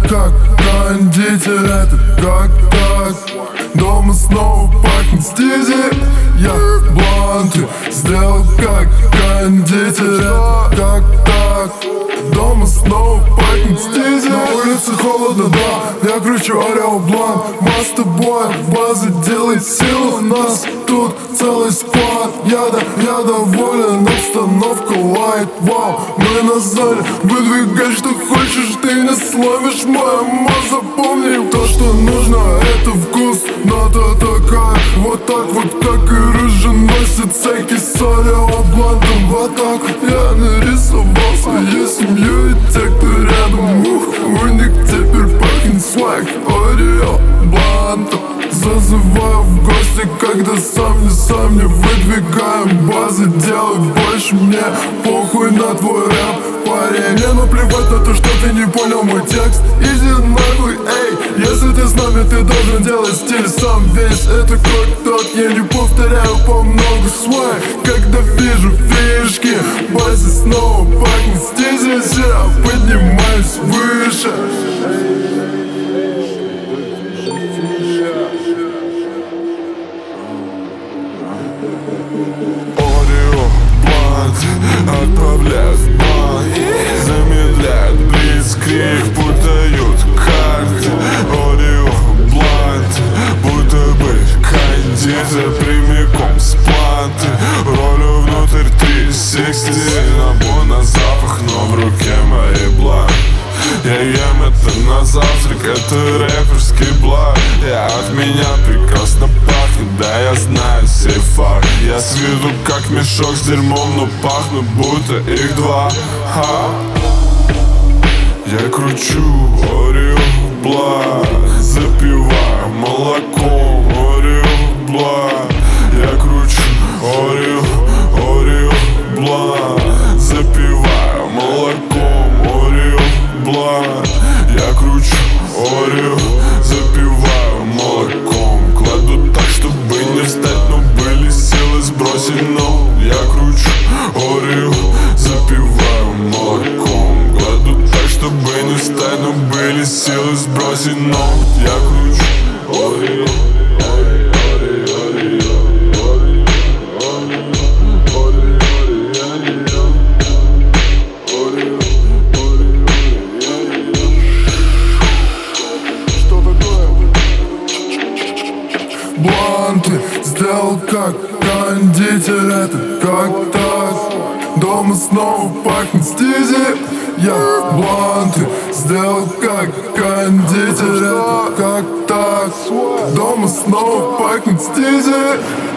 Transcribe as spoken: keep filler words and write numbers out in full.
как кондитер, это как так. Дома снова пахнет стизи. Я бланты сделал как кондитер, это как так. Дома снова пахнет стизи. На улице холодно, да, я кручу Орел Блан. Мы с тобой базы делает силу. Нас тут целый склад. Я, да, я доволен, обстановка лайт. Вау, мы на зале, выдвигай, что хочешь. Ты не сломишь мою мозг. Запомни, то, что нужно, это вкус. Нота такая, вот так вот, как и рыжий носит всякий соли. Облантом в атаку я нарисовался. Есть семью и те, кто рядом. Ух, у них теперь пахнет свайк. Орео, блантом зазываю в гости, когда сам не сам не выдвигаем базы. Делай больше, мне похуй на твой рэп, парень. Мне наплевать на то, что ты не понял мой текст. Иди нахуй, эй. Если ты с нами, ты должен делать стиль сам весь. Это как тот, я не повторяю по много свай. Когда вижу фишки, базе снова пахнет стизи. Я поднимаюсь выше. Орео, блант, отправляют в банк. Замедляют блицкриг, путают карты. Орео, блант, будто бы кондитер прямиком с планты. Ролю внутрь три шестьдесят. Набор на запах, но в руке мои блант. Я ем это на завтрак, это рэперский благ. Я от меня прекрасно пахнет, да я знаю сей факт. Я с виду как мешок с дерьмом, но пахну будто их два. Ха. Я кручу Орео благ, запиваю молоком Орео благ. Я кручу Орео, Орео благ, запиваю молоком Орео благ. Я кручу Орео, запиваю молоком. Кладу так, чтобы не встать, но были силы сбросить, но я кручу Орео, запиваю молоком. Кладу так, чтобы не встать, но были силы сбросить, но я кручу Орео. Бланты сделал как кондитер, это как так. Дома снова пахнет стизи. Я бланты сделал как кондитер, это как так. Дома снова пахнет стизи.